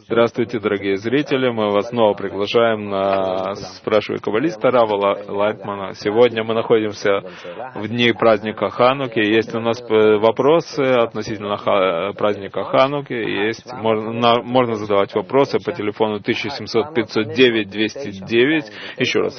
Здравствуйте, дорогие зрители. Мы вас снова приглашаем на «Спрашивай каббалиста» Рава Лайтмана. Сегодня мы находимся в дни праздника Хануки. Есть у нас вопросы относительно праздника Хануки. Можно задавать вопросы по телефону 1700-509-209. Еще раз,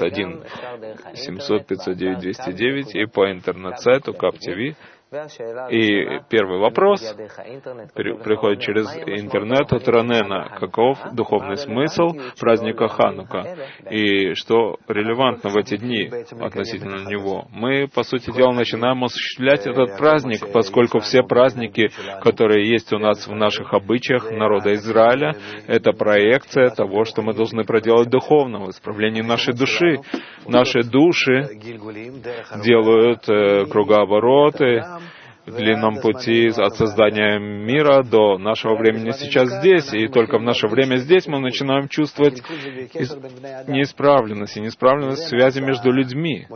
1-700-509-209 и по интернет-сайту КАП-ТВ. И первый вопрос приходит через интернет от Ранена. Каков духовный смысл праздника Ханука? И что релевантно в эти дни относительно него? Мы, по сути дела, начинаем осуществлять этот праздник, поскольку все праздники, которые есть у нас в наших обычаях народа Израиля, это проекция того, что мы должны проделать духовно, в исправлении нашей души. Наши души делают кругообороты в длинном пути от создания мира до нашего времени сейчас здесь. И только в наше время здесь мы начинаем чувствовать неисправленность связи между людьми.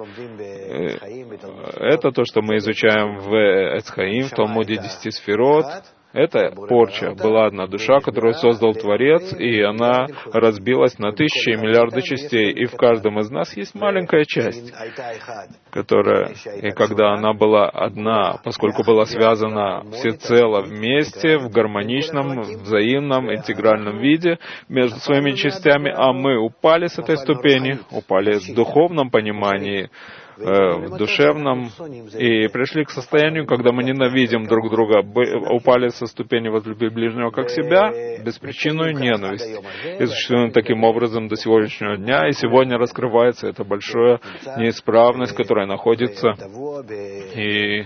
Это то, что мы изучаем в Эцхаим, в Талмуде 10 сферот. Это порча. Была одна душа, которую создал Творец, и она разбилась на тысячи и миллиарды частей. И в каждом из нас есть маленькая часть, которая, и когда она была одна, поскольку была связана всецело вместе, в гармоничном, взаимном, интегральном виде между своими частями, а мы упали с этой ступени, упали в духовном понимании, в душевном, и пришли к состоянию, когда мы ненавидим друг друга, упали со ступени возлюби ближнего как себя, беспричинную ненависть. И существуем таким образом до сегодняшнего дня, и сегодня раскрывается эта большая неисправность, которая находится и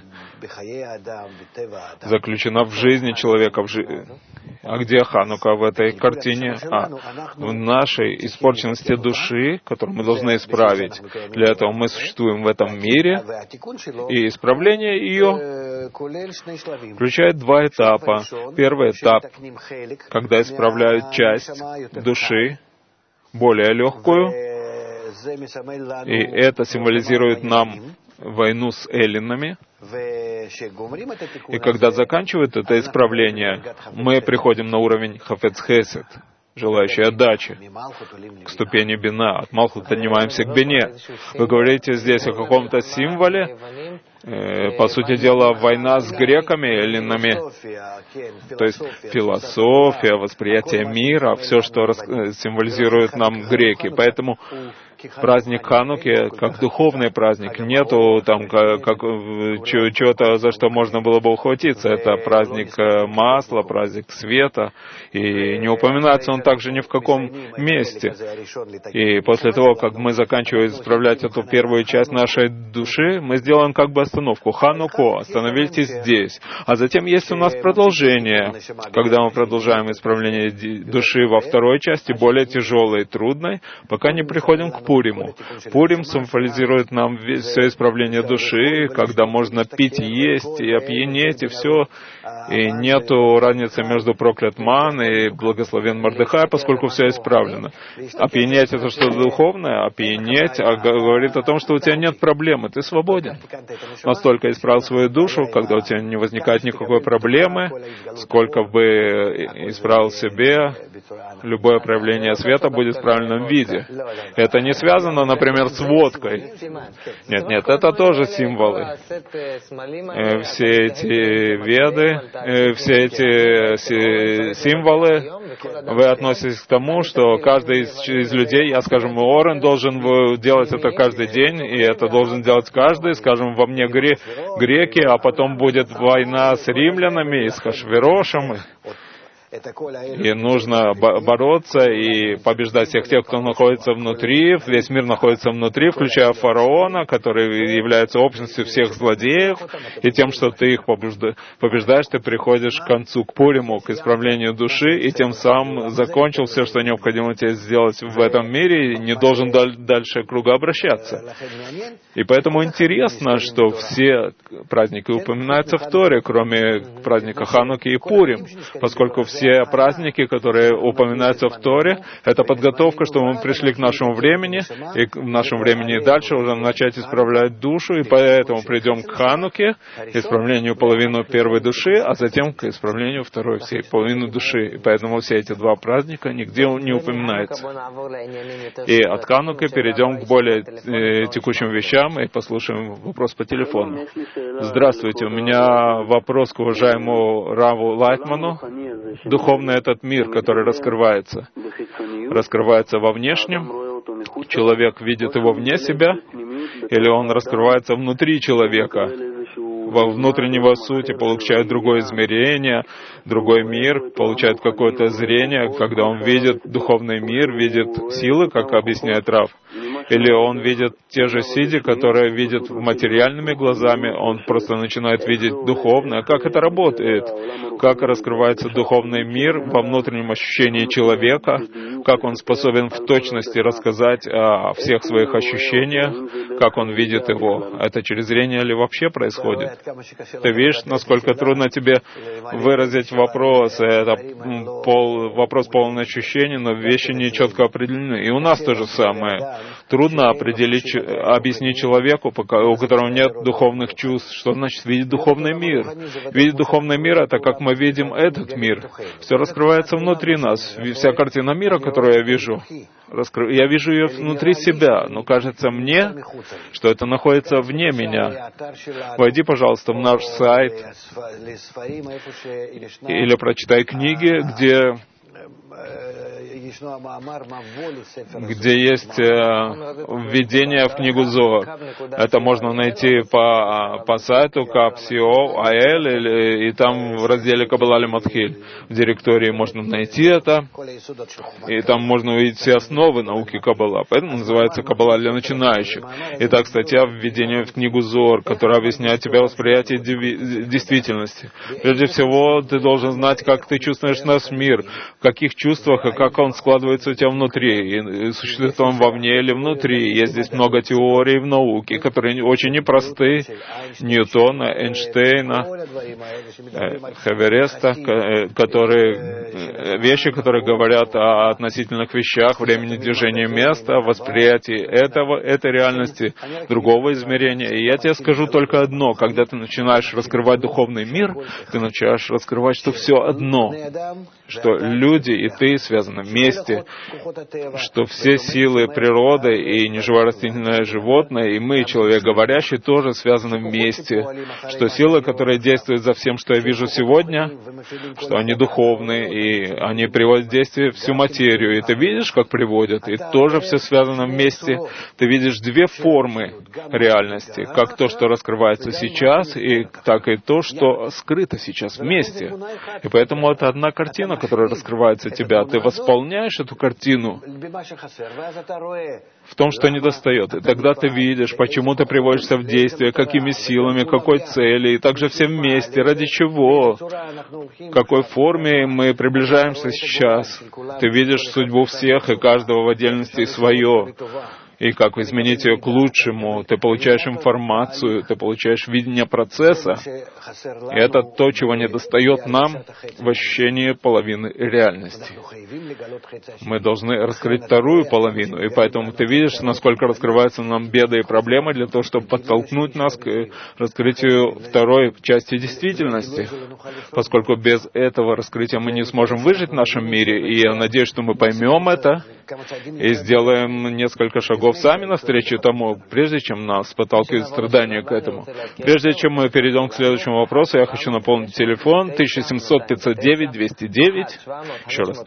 заключена в жизни человека. А где Ханука в этой картине? В нашей испорченности души, которую мы должны исправить. Для этого мы существуем в этом мире, и исправление ее включает два этапа. Первый этап, когда исправляют часть души, более легкую, и это символизирует нам войну с эллинами. И когда заканчивают это исправление, мы приходим на уровень хафец хесед, желающий отдачи, к ступени бина. От Малхут поднимаемся к бине. Вы говорите здесь о каком-то символе, по сути дела, война с греками, эллинами, то есть философия, восприятие мира, все, что символизирует нам греки. Поэтому праздник Хануки, как духовный праздник, нету там чего-то, за что можно было бы ухватиться. Это праздник масла, праздник света, и не упоминается он также ни в каком месте. И после того, как мы заканчиваем исправлять эту первую часть нашей души, мы сделаем как бы остановку. Хануку, остановитесь здесь. А затем есть у нас продолжение, когда мы продолжаем исправление души во второй части, более тяжелой и трудной, пока не приходим к Пуриму. Пурим символизирует нам все исправление души, когда можно пить, есть и опьянеть, и все. И нету разницы между проклят Ман и благословен Мордехай, поскольку все исправлено. Опьянеть — это что-то духовное, опьянеть говорит о том, что у тебя нет проблемы, ты свободен. Настолько исправил свою душу, когда у тебя не возникает никакой проблемы, сколько бы исправил себе, любое проявление света будет в правильном виде. Это не связано, например, с водкой. Нет, это тоже символы. Все эти веды, все эти символы, вы относитесь к тому, что каждый из людей, я, скажем, Орен должен делать это каждый день, и это должен делать каждый, скажем, во мне греки, а потом будет война с римлянами и с Хашверошем. И нужно бороться и побеждать всех тех, кто находится внутри, весь мир находится внутри, включая фараона, который является общностью всех злодеев, и тем, что ты их побеждаешь, ты приходишь к концу, к Пуриму, к исправлению души, и тем самым закончил все, что необходимо тебе сделать в этом мире, и не должен дальше кругообращаться. И поэтому интересно, что все праздники упоминаются в Торе, кроме праздника Хануки и Пурим, поскольку все те праздники, которые упоминаются в Торе, это подготовка, чтобы мы пришли к нашему времени, и к нашему времени и дальше уже начать исправлять душу, и поэтому придем к Хануке, к исправлению половины первой души, а затем к исправлению второй всей половины души. И поэтому все эти два праздника нигде не упоминаются. И от Хануки перейдем к более текущим вещам и послушаем вопрос по телефону. Здравствуйте, у меня вопрос к уважаемому Раву Лайтману. Духовный этот мир, который раскрывается во внешнем, человек видит его вне себя, или он раскрывается внутри человека, во внутреннего сути, получает другое измерение, другой мир, получает какое-то зрение, когда он видит духовный мир, видит силы, как объясняет Рав. Или он видит те же сиди, которые видит материальными глазами, он просто начинает видеть духовное. Как это работает? Как раскрывается духовный мир во внутреннем ощущении человека? Как он способен в точности рассказать о всех своих ощущениях? Как он видит его? Это через зрение ли вообще происходит? Ты видишь, насколько трудно тебе выразить вопрос. Это вопрос полный ощущений, но вещи не четко определены. И у нас то же самое. Трудно объяснить человеку, у которого нет духовных чувств, что значит видеть духовный мир. Видеть духовный мир — это как мы видим этот мир. Все раскрывается внутри нас. Вся картина мира, которую я вижу ее внутри себя, но кажется мне, что это находится вне меня. Войди, пожалуйста, в наш сайт или прочитай книги, где есть введение в книгу Зоар. Это можно найти по сайту kap.co.il, и там в разделе Каббала ле-Матхиль. В директории можно найти это, и там можно увидеть все основы науки Каббала. Поэтому называется Каббала для начинающих. Итак, статья «Введение в книгу Зоар», которая объясняет тебе восприятие действительности. Прежде всего, ты должен знать, как ты чувствуешь наш мир, в каких чувствах и как он складывается у тебя внутри, и существует он вовне или внутри. Есть здесь много теорий в науке, которые очень непросты. Ньютона, Эйнштейна, Хевереста, вещи, которые говорят о относительных вещах, времени движения места, восприятии этой реальности, другого измерения. И я тебе скажу только одно. Когда ты начинаешь раскрывать духовный мир, ты начинаешь раскрывать, что все одно, что люди и ты связаны вместе, что все силы природы и неживое растительное животное, и мы, человек говорящий, тоже связаны вместе, что силы, которые действуют за всем, что я вижу сегодня, что они духовные, и они приводят в действие всю материю, и ты видишь, как приводят, и тоже все связано вместе. Ты видишь две формы реальности, как то, что раскрывается сейчас, и так и то, что скрыто сейчас вместе. И поэтому это одна картина, которая раскрывается тебя. Ты восполняешь эту картину в том, что недостает. И тогда ты видишь, почему ты приводишься в действие, какими силами, какой цели, и также все вместе, ради чего, в какой форме мы приближаемся сейчас. Ты видишь судьбу всех и каждого в отдельности свое. И как изменить ее к лучшему. Ты получаешь информацию, ты получаешь видение процесса. И это то, чего недостает нам в ощущении половины реальности. Мы должны раскрыть вторую половину, и поэтому ты видишь, насколько раскрываются нам беды и проблемы для того, чтобы подтолкнуть нас к раскрытию второй части действительности. Поскольку без этого раскрытия мы не сможем выжить в нашем мире, и я надеюсь, что мы поймем это и сделаем несколько шагов сами навстречу тому, прежде чем нас подталкивают страдания к этому. Прежде чем мы перейдем к следующему вопросу, я хочу напомнить телефон 1700-509-209, еще раз,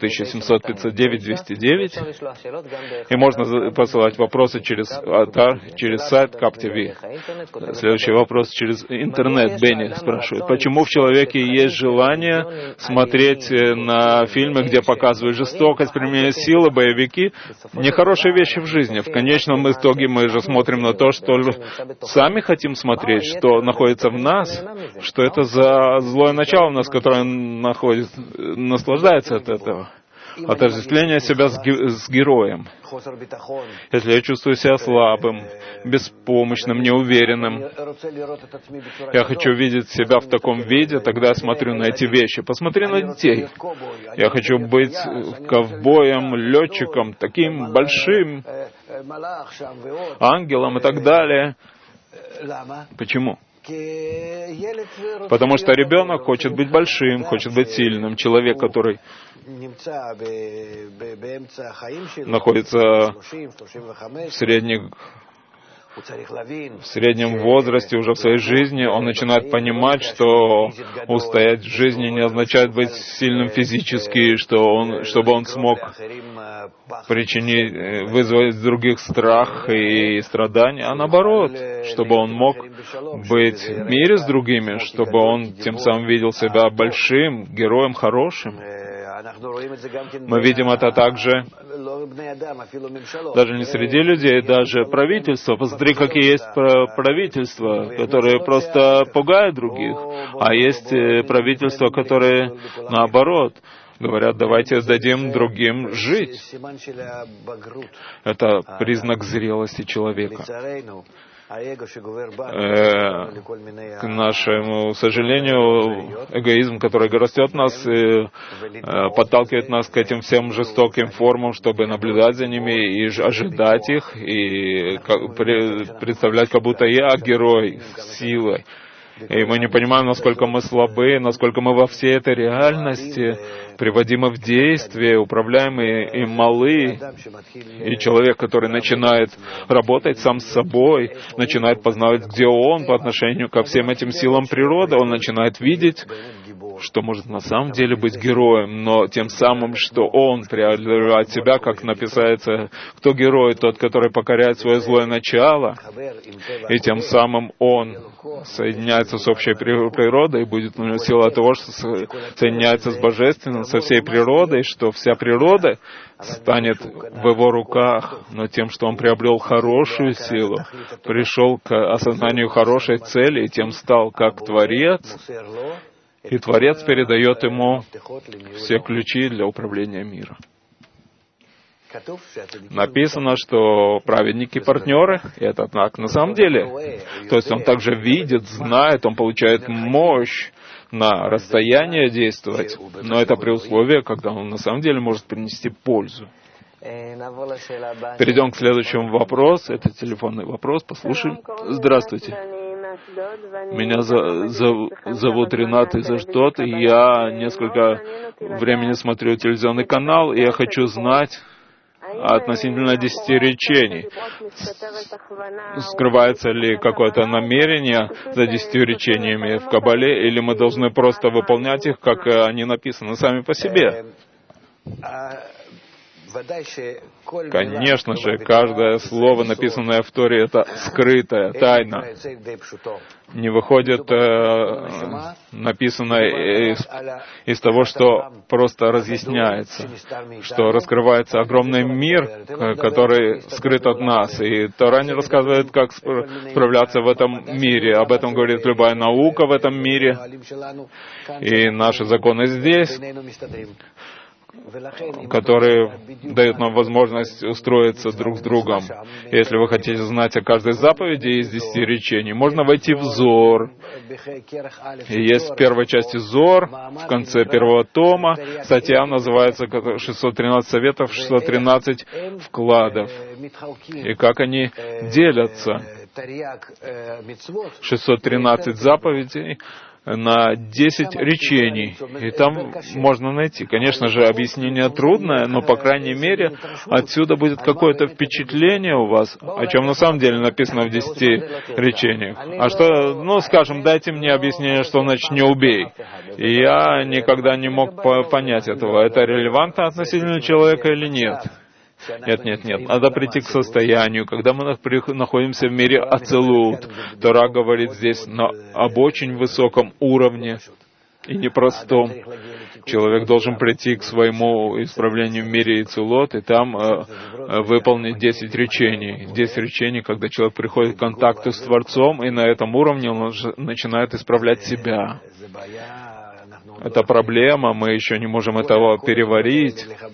1700-509-209, и можно посылать вопросы через сайт KapTV. Следующий вопрос через интернет. Бенни спрашивает, почему в человеке есть желание смотреть на фильмы, где показывают жестокость, применение силы, боевики, нехорошие вещи в жизни. В конечном итоге мы же смотрим на то, что сами хотим смотреть, что находится в нас, что это за злое начало в нас, которое наслаждается от этого. отождествление себя с героем. Если я чувствую себя слабым, беспомощным, неуверенным, я хочу видеть себя в таком виде, тогда я смотрю на эти вещи. Посмотри на детей. Я хочу быть ковбоем, летчиком, таким большим, ангелом и так далее. Почему? Потому что ребенок хочет быть большим, хочет быть сильным. Человек, который находится в среднем возрасте уже в своей жизни, он начинает понимать, что устоять в жизни не означает быть сильным физически, чтобы он смог вызвать в других страх и страдания, а наоборот, чтобы он мог быть в мире с другими, чтобы он тем самым видел себя большим, героем хорошим. Мы видим это также даже не среди людей, даже правительства. Посмотри, какие есть правительства, которые просто пугают других, а есть правительства, которые наоборот говорят, давайте дадим другим жить. Это признак зрелости человека. К нашему сожалению, эгоизм, который растет в нас, подталкивает нас к этим всем жестоким формам, чтобы наблюдать за ними и ожидать их, и представлять, как будто я герой силой. И мы не понимаем, насколько мы слабы, насколько мы во всей этой реальности приводимы в действие, управляемые и малы. И человек, который начинает работать сам с собой, начинает познавать, где он по отношению ко всем этим силам природы, он начинает видеть, что может на самом деле быть героем, но тем самым, что он преодолевает себя, как написано, кто герой, тот, который покоряет свое злое начало, и тем самым он соединяется с общей природой, и будет у него сила от того, что соединяется с Божественным, со всей природой, что вся природа станет в его руках, но тем, что он приобрел хорошую силу, пришел к осознанию хорошей цели, и тем стал как Творец, и Творец передает ему все ключи для управления миром. Написано, что праведники партнеры, и это так на самом деле. То есть он также видит, знает, он получает мощь на расстояние действовать, но это при условии, когда он на самом деле может принести пользу. Перейдем к следующему вопросу. Это телефонный вопрос. Послушаем. Здравствуйте. Меня зовут Ренат из Аждота, и я несколько времени смотрю телевизионный канал, и я хочу знать относительно 10 речений. Скрывается ли какое-то намерение за 10 речениями в Кабале, или мы должны просто выполнять их, как они написаны сами по себе? Конечно же, каждое слово, написанное в Торе, это скрытая тайна. Не выходит написанное из того, что просто разъясняется, что раскрывается огромный мир, который скрыт от нас. И Тора не рассказывает, как справляться в этом мире. Об этом говорит любая наука в этом мире. И наши законы здесь, которые дают нам возможность устроиться друг с другом. Если вы хотите знать о каждой заповеди из 10 речений, можно войти в Зор. И есть в первой части Зор, в конце первого тома, статья называется 613 советов, 613 вкладов. И как они делятся. 613 заповедей на 10 речений. И там можно найти. Конечно же, объяснение трудное, но, по крайней мере, отсюда будет какое-то впечатление у вас, о чем на самом деле написано в 10 речениях. А что, скажем, дайте мне объяснение, что значит «не убей». И я никогда не мог понять этого. Это релевантно относительно человека или нет? Нет. Надо прийти к состоянию, когда мы находимся в мире Ацелут. Тора говорит здесь об очень высоком уровне и непростом. Человек должен прийти к своему исправлению в мире Ацелут и там выполнить 10 речений. 10 речений, когда человек приходит к контакту с Творцом, и на этом уровне он начинает исправлять себя. Это проблема, мы еще не можем этого переварить.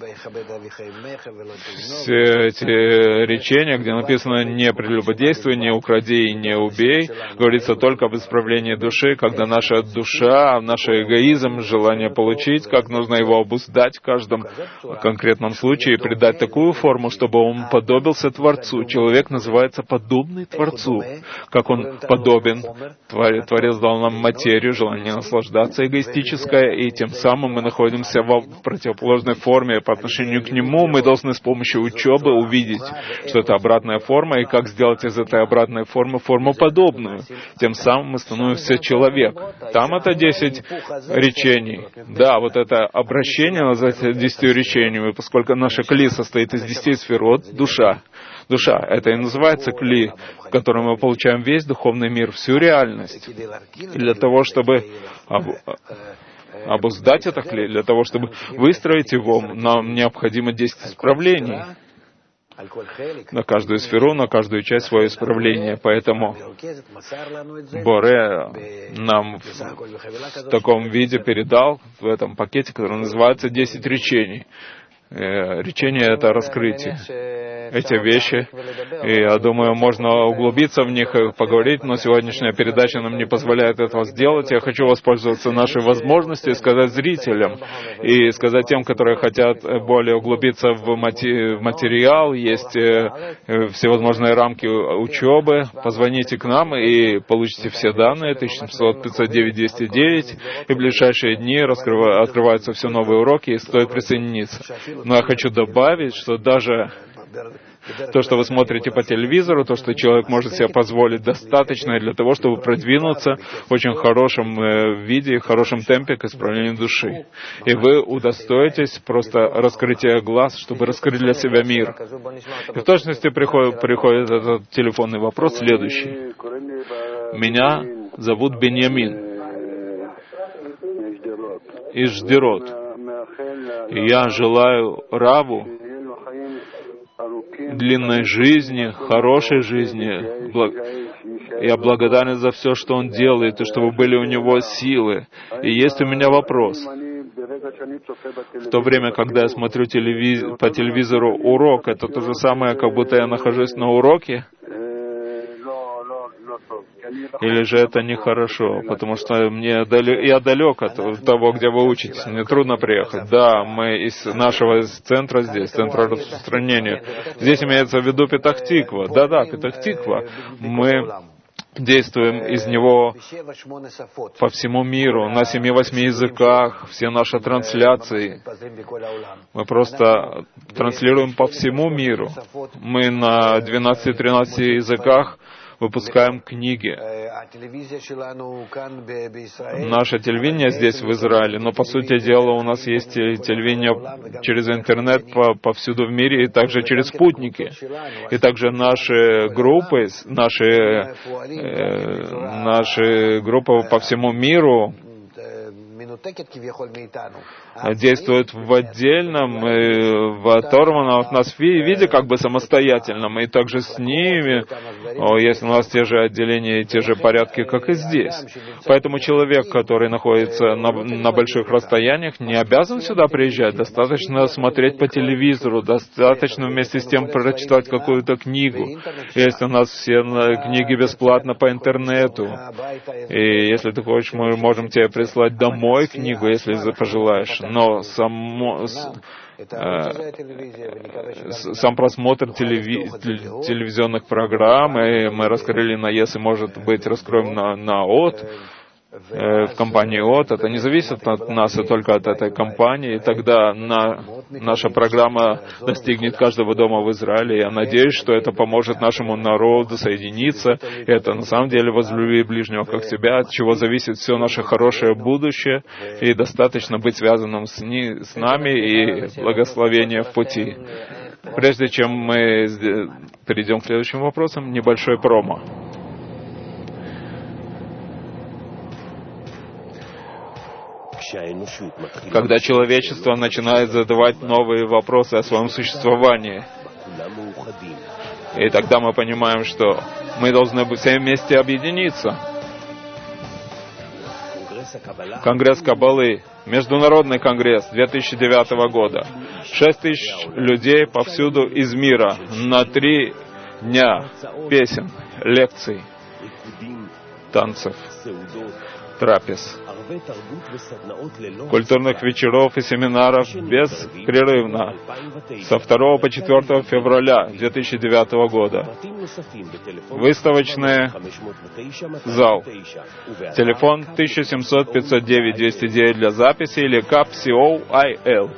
Все эти речения, где написано «не прелюбодействуй, не укради и не убей», говорится только об исправлении души, когда наша душа, наш эгоизм, желание получить, как нужно его обуздать в каждом конкретном случае и придать такую форму, чтобы он подобился Творцу. Человек называется подобный Творцу. Как он подобен, Творец дал нам материю, желание наслаждаться эгоистическое, и тем самым мы находимся в противоположной форме. По отношению к нему мы должны с помощью учебы увидеть, что это обратная форма, и как сделать из этой обратной формы форму подобную. Тем самым мы становимся человек. Там это 10 речений. Да, вот это обращение называется 10 речениями, поскольку наша кли состоит из 10 сферот, душа. Душа — это и называется кли, в котором мы получаем весь духовный мир, всю реальность. И для того, чтобы обуздать это кли, для того, чтобы выстроить его, нам необходимо 10 исправлений. На каждую сферу, на каждую часть свое исправление. Поэтому Боре нам в таком виде передал, в этом пакете, который называется 10 речений. Речение — это раскрытие. Эти вещи, и я думаю, можно углубиться в них и поговорить, но сегодняшняя передача нам не позволяет этого сделать. Я хочу воспользоваться нашей возможностью и сказать зрителям, и сказать тем, которые хотят более углубиться в материал, есть всевозможные рамки учебы, позвоните к нам и получите все данные, 1700-509-209, и в ближайшие дни открываются все новые уроки, и стоит присоединиться. Но я хочу добавить, что даже то, что вы смотрите по телевизору, то, что человек может себе позволить, достаточно для того, чтобы продвинуться в очень хорошем виде, в хорошем темпе к исправлению души. И вы удостоитесь просто раскрытия глаз, чтобы раскрыть для себя мир. И в точности приходит этот телефонный вопрос следующий. Меня зовут Беньямин из Ждерот. И я желаю Раву длинной жизни, хорошей жизни. Я благодарен за все, что он делает, и чтобы были у него силы. И есть у меня вопрос. В то время, когда я смотрю по телевизору урок, это то же самое, как будто я нахожусь на уроке? Или же это нехорошо, потому что я далек от того, где вы учитесь. Мне трудно приехать. Да, мы из нашего центра здесь, центра распространения. Здесь имеется в виду Петах-Тиква. Да, Петах-Тиква. Мы действуем из него по всему миру, на 7-8 языках, все наши трансляции. Мы просто транслируем по всему миру. Мы на 12-13 языках выпускаем книги. Наше телевидение здесь, в Израиле, но, по сути дела, у нас есть телевидение через интернет повсюду в мире, и также через спутники. И также наши группы по всему миру действуют в отдельном, в оторванном от нас виде, как бы самостоятельном, и также с ними, есть у нас те же отделения и те же порядки, как и здесь. Поэтому человек, который находится на больших расстояниях, не обязан сюда приезжать, достаточно смотреть по телевизору, достаточно вместе с тем прочитать какую-то книгу. Есть у нас все книги бесплатно по интернету, и если ты хочешь, мы можем тебе прислать домой книгу, если пожелаешь. Но сам просмотр телевизионных программ, и мы раскрыли на ЕС, и, может быть, раскроем на ОТ, в компании ОТ, это не зависит от нас, и только от этой компании, и тогда наша программа достигнет каждого дома в Израиле. Я надеюсь, что это поможет нашему народу соединиться. И это на самом деле возлюби ближнего как себя, от чего зависит все наше хорошее будущее, и достаточно быть связанным с нами и благословение в пути. Прежде чем мы перейдем к следующим вопросам, небольшой промо. Когда человечество начинает задавать новые вопросы о своем существовании, и тогда мы понимаем, что мы должны все вместе объединиться. Конгресс Каббалы, Международный конгресс 2009 года. 6 тысяч людей повсюду из мира на 3 дня песен, лекций, танцев, трапез, культурных вечеров и семинаров беспрерывно со 2 по 4 февраля 2009 года. Выставочный зал. Телефон 1700-509-209 для записи или CAPCOIL.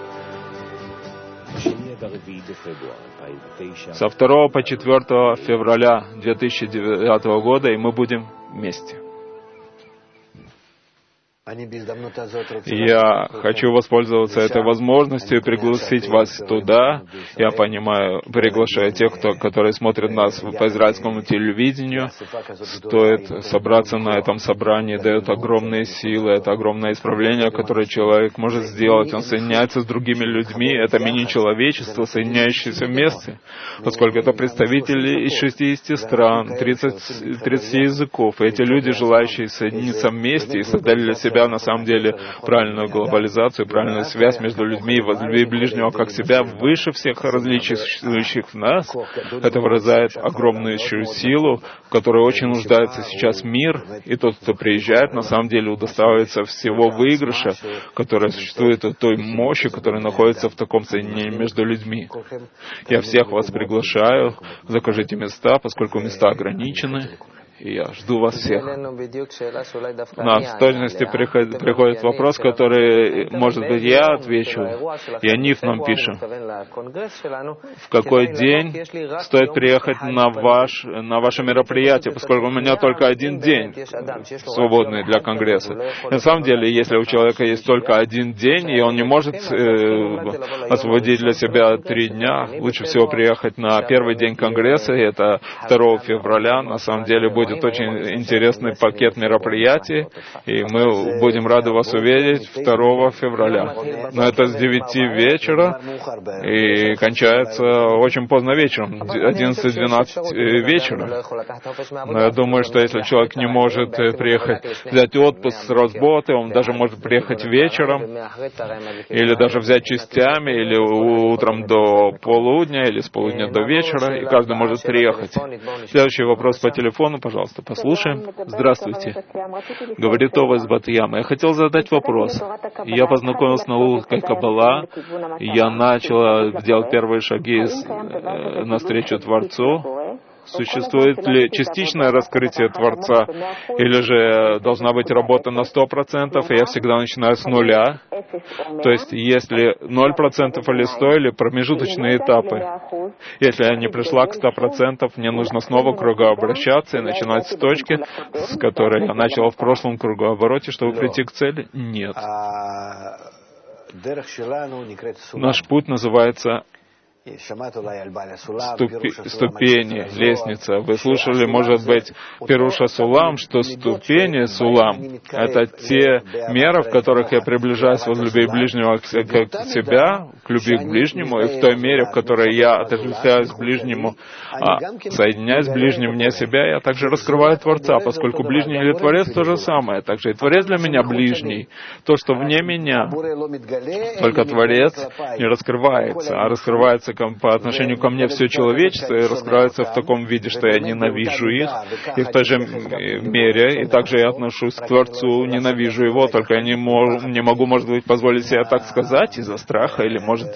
Со 2 по 4 февраля 2009 года, и мы будем вместе. Я хочу воспользоваться этой возможностью и пригласить вас туда. Я понимаю, приглашаю тех, которые смотрят нас по израильскому телевидению. Стоит собраться на этом собрании, дает огромные силы, это огромное исправление, которое человек может сделать. Он соединяется с другими людьми, это мини-человечество, соединяющееся вместе, поскольку это представители из 60 стран, 30 языков. И эти люди, желающие соединиться вместе и создали для себя на самом деле правильную глобализацию, правильную связь между людьми и возлюби ближнего как себя выше всех различий, существующих в нас. Это выражает огромную силу, в которой очень нуждается сейчас мир, и тот, кто приезжает, на самом деле удостаивается всего выигрыша, который существует от той мощи, которая находится в таком соединении между людьми. Я всех вас приглашаю, закажите места, поскольку места ограничены. И я жду вас всех. У нас в точности приходит вопрос, который, может быть, я отвечу. Яниф нам пишет. В какой день стоит приехать на ваше мероприятие, поскольку у меня только один день свободный для Конгресса. На самом деле, если у человека есть только один день, и он не может освободить для себя 3 дня, лучше всего приехать на первый день Конгресса, и это 2 февраля. На самом деле будет очень интересный пакет мероприятий, и мы будем рады вас увидеть 2 февраля. Но это с 9 вечера и кончается очень поздно вечером, 11-12 вечера. Но я думаю, что если человек не может приехать, взять отпуск с работы, он даже может приехать вечером, или даже взять частями, или утром до полудня, или с полудня до вечера, и каждый может приехать. Следующий вопрос по телефону, пожалуйста, послушаем. Здравствуйте. Говорит Това из Бат-Яма. Я хотел задать вопрос. Я познакомился с наукой Каббала, я начал делать первые шаги навстречу Творцу. Существует ли частичное раскрытие Творца, или же должна быть работа на 100%, и я всегда начинаю с нуля? То есть, если 0% или 100, или промежуточные этапы. Если я не пришла к 100%, мне нужно снова кругообращаться и начинать с точки, с которой я начала в прошлом кругообороте, чтобы прийти к цели? Нет. Наш путь называется ступени, лестница. Вы слушали, может быть, Пируша Сулам, что ступени Сулам — это те меры, в которых я приближаюсь от любви ближнего к себя, к любви к ближнему, и в той мере, в которой я отождествляюсь к ближнему, соединяясь с ближним вне себя, я также раскрываю Творца, поскольку ближний или Творец — то же самое. Также и Творец для меня ближний, то, что вне меня. Только Творец не раскрывается, а раскрывается по отношению ко мне все человечество и раскрывается в таком виде, что я ненавижу их, и в той же мере, и также я отношусь к Творцу, ненавижу его, только я не могу, может быть, позволить себе так сказать из-за страха, или, может,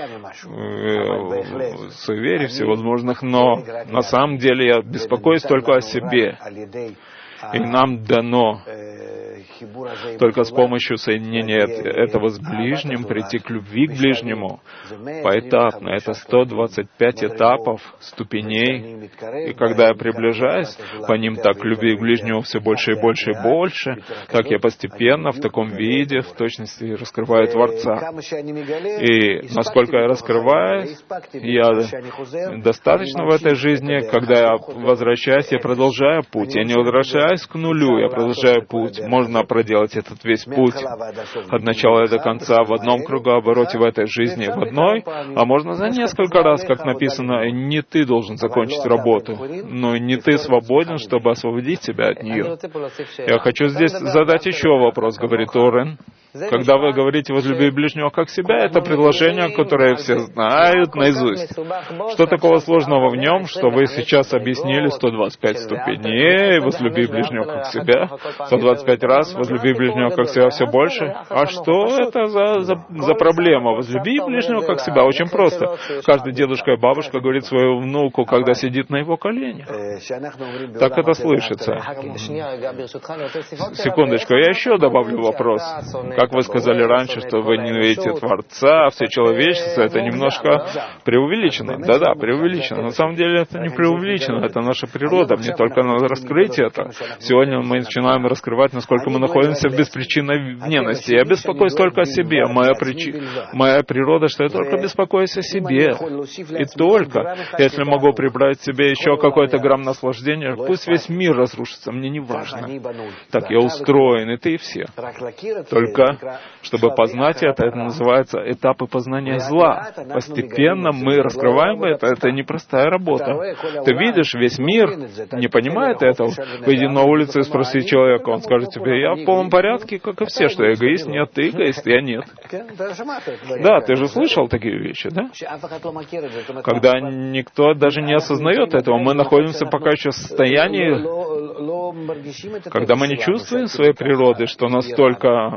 суеверий всевозможных, но на самом деле я беспокоюсь только о себе. И нам дано только с помощью соединения этого с ближним прийти к любви к ближнему поэтапно. Это 125 этапов, ступеней. И когда я приближаюсь по ним так к любви к ближнему все больше и больше и больше, так я постепенно в таком виде, в точности раскрываю Творца. И насколько я раскрываюсь, я достаточно в этой жизни, когда я возвращаюсь, я продолжаю путь. Я не возвращаюсь к нулю, я продолжаю путь. Можно проделать этот весь путь от начала и до конца в одном кругообороте в этой жизни, в одной, а можно за несколько раз, как написано, не ты должен закончить работу, но не ты свободен, чтобы освободить себя от нее. Я хочу здесь задать еще вопрос, говорит Орен. Когда вы говорите «возлюби ближнего как себя», это предложение, которое все знают наизусть. Что такого сложного в нем, что вы сейчас объяснили 125 ступеней, «возлюби ближнего как себя», 125 раз «возлюби ближнего как себя» все больше? А что это за проблема? «Возлюби ближнего как себя» очень просто. Каждый дедушка и бабушка говорит своему внуку, когда сидит на его коленях. Так это слышится. Секундочку, я еще добавлю вопрос. Как вы сказали раньше, что вы не видите Творца, все человечество, это немножко преувеличено. Да-да, преувеличено. На самом деле это не преувеличено, это наша природа. Мне только надо раскрыть это. Сегодня мы начинаем раскрывать, насколько мы находимся в беспричинной ненависти. Я беспокоюсь только о себе. Моя природа, что я только беспокоюсь о себе. И только, если могу прибрать себе еще какой-то грамм наслаждения, пусть весь мир разрушится, мне не важно. Так я устроен, и ты, и все. Только чтобы познать это называется этапы познания зла. Постепенно мы раскрываем это непростая работа. Ты видишь, весь мир не понимает этого. Выйди на улицу и спроси человека, он скажет тебе, я в полном порядке, как и все, что я эгоист. Нет, ты эгоист, я нет. Да, ты же слышал такие вещи, да? Когда никто даже не осознает этого, мы находимся пока еще в состоянии, когда мы не чувствуем своей природы, что настолько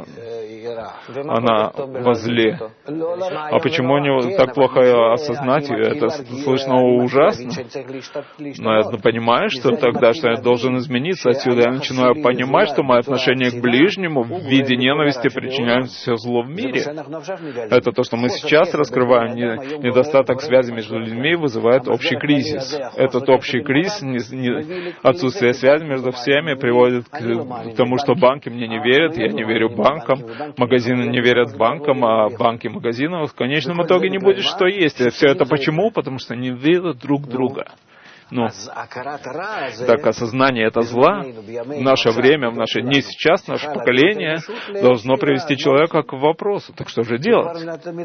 она возле. А почему не так плохо осознать ее? Это слышно ужасно. Но я понимаю, что тогда, что я должен измениться отсюда. Я начинаю понимать, что мое отношение к ближнему в виде ненависти причиняет все зло в мире. Это то, что мы сейчас раскрываем. Недостаток связи между людьми вызывает общий кризис. Этот общий кризис, отсутствие связи между всеми приводит к тому, что банки мне не верят, я не верю банкам, магазины не верят банкам, а банки магазинам. В конечном итоге не будет что есть. И все это почему? Потому что не верят друг друга. Ну, так осознание это зла в наше время, в наше дни сейчас, наше поколение должно привести человека к вопросу. Так что же делать?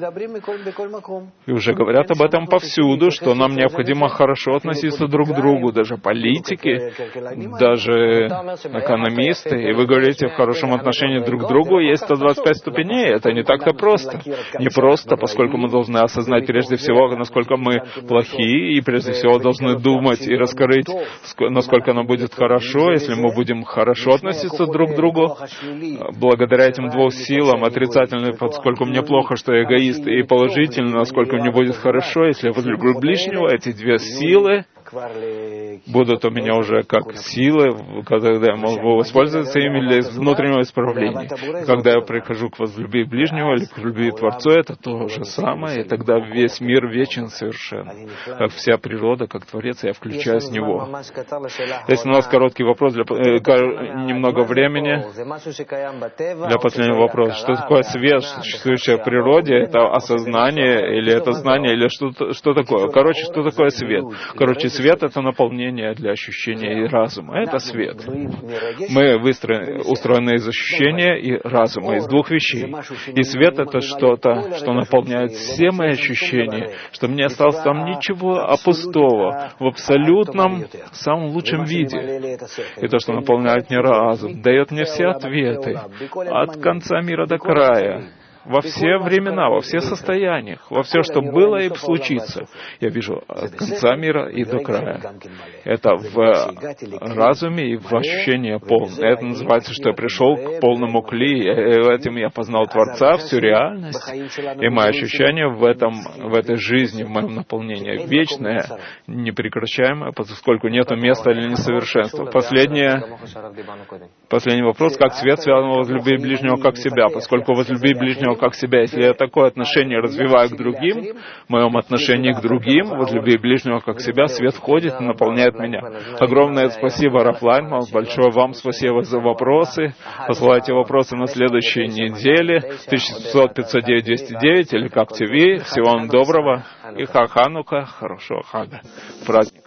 И уже говорят об этом повсюду, что нам необходимо хорошо относиться друг к другу, даже политики, даже экономисты. И вы говорите, в хорошем отношении друг к другу есть 125 ступеней. Это не так-то просто. Не просто, поскольку мы должны осознать прежде всего, насколько мы плохие, и прежде всего должны думать и раскрыть, насколько нам будет хорошо, если мы будем хорошо относиться друг к другу. Благодаря этим двум силам, отрицательным, поскольку мне плохо, что я эгоист, и положительно, насколько мне будет хорошо, если я возлюблю ближнего, эти две силы будут у меня уже как силы, когда я могу воспользоваться ими для внутреннего исправления. Когда я прихожу к возлюби ближнего или к любви Творцу, это то же самое, и тогда весь мир вечен совершенно. Как вся природа, как Творец, я включаюсь в него. Если у нас короткий вопрос, немного времени для последнего вопроса. Что такое свет, существующий в природе? Это осознание, или это знание, или что такое? Короче, что такое свет? Короче, свет — это наполнение для ощущения и разума. Это свет. Мы устроены из ощущения и разума, из двух вещей. И свет — это что-то, что наполняет все мои ощущения, что мне осталось там ничего, а пустого, в абсолютном, самом лучшем виде. И то, что наполняет мне разум, дает мне все ответы, от конца мира до края. Во все времена, во все состояниях, во все, что было и случится. Я вижу от конца мира и до края. Это в разуме и в ощущении полное. Это называется, что я пришел к полному кли, и этим я познал Творца, всю реальность. И мои ощущения в этой жизни, в моем наполнении вечное, непрекращаемое, поскольку нет места для несовершенства. Последний вопрос. Как свет связан возлюби ближнего как себя? Поскольку возлюби ближнего как себя. Если я такое отношение развиваю к другим, в моем отношении к другим, возлюби ближнего как себя, свет входит и наполняет меня. Огромное спасибо, Раф Лайнман, большое вам спасибо за вопросы. Посылайте вопросы на следующей неделе, 1700-509-209 или как ТВ. Всего вам доброго и Ханука, хорошего Хага. Праздник.